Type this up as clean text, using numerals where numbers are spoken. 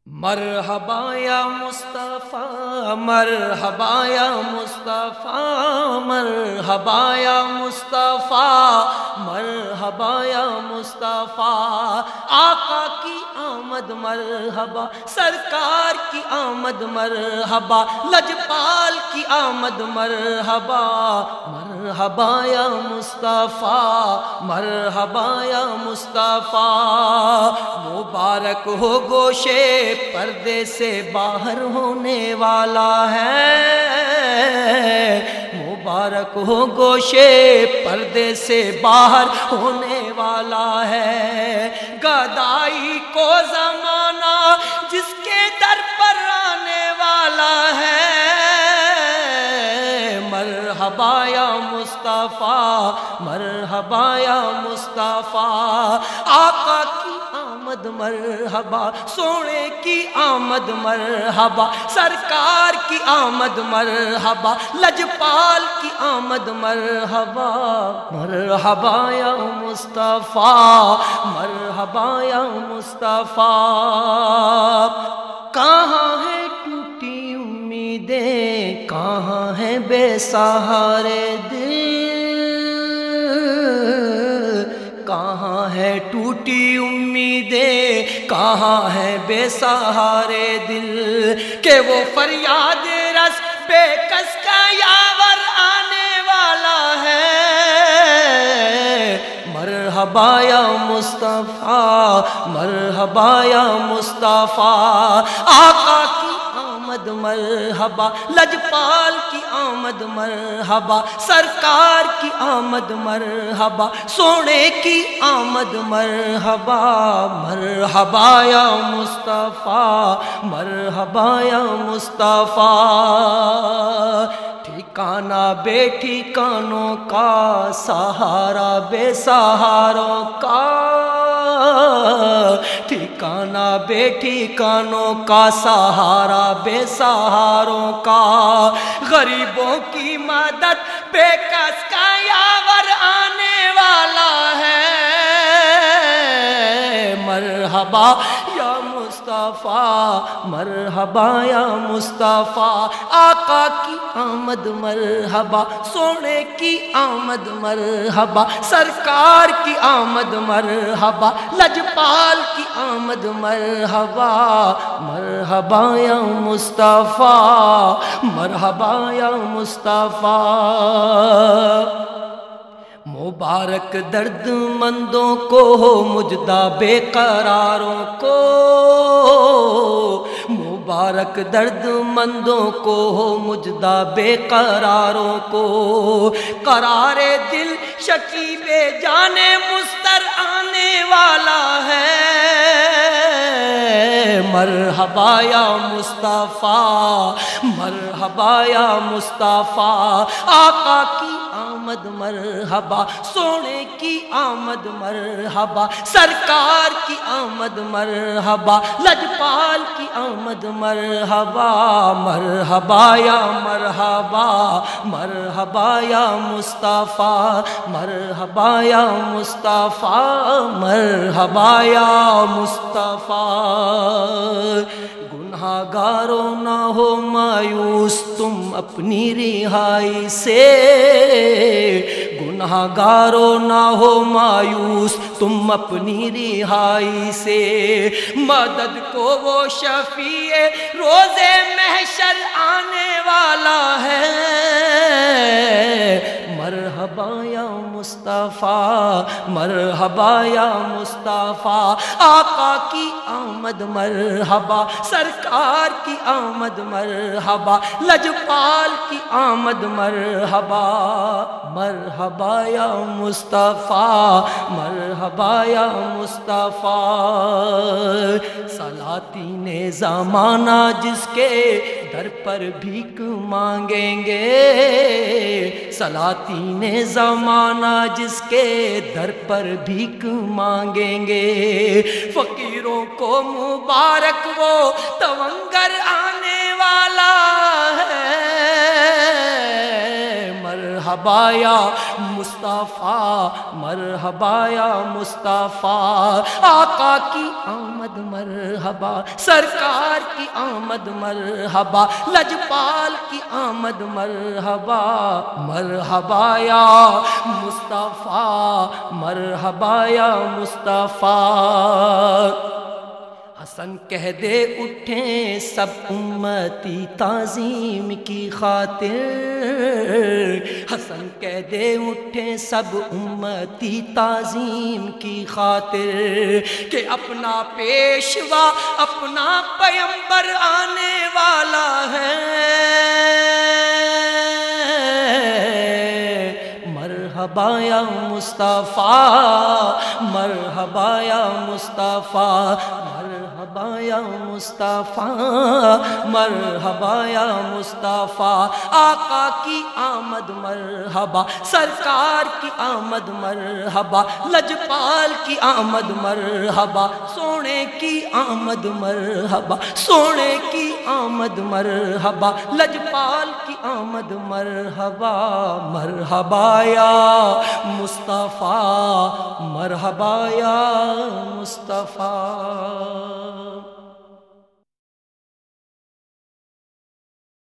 مرحبا یا مصطفیٰ، مرحبا یا مصطفیٰ، مرحبا یا مصطفیٰ، مرحبا یا مصطفیٰ، آقا کی آمد مرحبا، سرکار کی آمد مرحبا، لجپال کی آمد مرحبا، مرحبا یا مصطفیٰ، مرحبا یا مصطفیٰ، مبارک ہو گوشے پردے سے باہر ہونے والا ہے، مبارک ہو گوشے پردے سے باہر ہونے والا ہے، گدائی کو زمانہ جس کے در پر آنے والا ہے، مرحبا یا مصطفیٰ، مرحبا یا مصطفیٰ، آقا کی آمد مرحبا، سونے کی آمد مرحبا، سرکار کی آمد مرحبا، لجپال کی آمد مرحبا، مرحبا یا مصطفیٰ، مرحبا یا مصطفیٰ، کہاں ہے ٹوٹی امیدیں، کہاں ہے بے سہارے دل، کہاں ہے ٹوٹی امیدیں، کہاں ہے بے سہارے دل، کہ وہ فریاد رس بے کس کا یاور آنے والا ہے، مرحبا یا مصطفیٰ، مرحبا یا مصطفیٰ، آقا کی آمد مرحبا، لجپال کی آمد مرحبا، سرکار کی آمد مرحبا، سونے کی آمد مرحبا، مرحبا یا مصطفیٰ، مرحبا یا مصطفیٰ، ٹھکانہ بے ٹھکانوں کا، سہارا بے سہاروں کا، ٹھکانہ بے ٹھکانوں کا، سہارا بے سہاروں کا، غریبوں کی مدد بے کس کا یاور آنے والا ہے، مرحبا یا مصطفیٰ، مرحبا یا مصطفیٰ، آقا کی آمد مرحبا، سونے کی آمد مرحبا، سرکار کی آمد مرحبا، لجپال کی آمد مرحبا، مرحبا یا مصطفیٰ، مرحبا یا مصطفیٰ، مبارک درد مندوں کو ہو مجدہ بے قراروں کو، مبارک درد مندوں کو ہو مجدہ بے قراروں کو، قرار دل شکیب جان مستر آنے والا ہے، مرحبا یا مصطفیٰ، مرحبا یا مصطفیٰ، آقا کی آمد مرحبا، سونے کی آمد مرحبا، سرکار کی آمد مرحبا، لجپال کی آمد مرحبا، مرحبا یا مرحبا، مرحبا یا مصطفیٰ، مرحبا یا مصطفیٰ، مرحبا یا مصطفیٰ، گناہگاروں نہ ہو مایوس تم اپنی رہائی سے، گناہگاروں نہ ہو مایوس تم اپنی رہائی سے، مدد کو وہ شفیع روز محشر آنے والا ہے، مرحبا یا مصطفیٰ، مرحبا یا مصطفیٰ، آقا کی آمد مرحبا، سرکار کی آمد مرحبا، لجپال کی آمد مرحبا، مرحبا یا مصطفیٰ، مرحبا یا مصطفیٰ، سلاطین زمانہ جس کے در پر بھیک مانگیں گے، سلاطین زمانہ جس کے در پر بھیک مانگیں گے، فقیروں کو مبارک وہ تونگر آنے والا ہے، مرحبا یا مصطفیٰ مرحبا یا مصطفیٰ، آقا کی آمد مرحبا، سرکار کی آمد مرحبا، لجپال کی آمد مرحبا، مرحبا یا مصطفیٰ مرحبا یا مصطفیٰ۔ حسن کہہ دے اٹھیں سب امتی تعظیم کی خاطر، حسن کہہ دے اٹھیں سب امتی تعظیم کی خاطر، کہ اپنا پیشوا اپنا پیمبر آنے والا ہے، مرحبا یا مصطفیٰ مرحبا یا مصطفیٰ، مرحبا یا مصطفیٰ مرحبا یا مصطفیٰ، آقا کی آمد مرحبا، سرکار کی آمد مرحبا، لجپال کی آمد مرحبا، سونے کی آمد مرحبا، سونے کی آمد مرحبا، لجپال کی آمد مرحبا، مرحبا یا مصطفیٰ مرحبا یا مصطفیٰ۔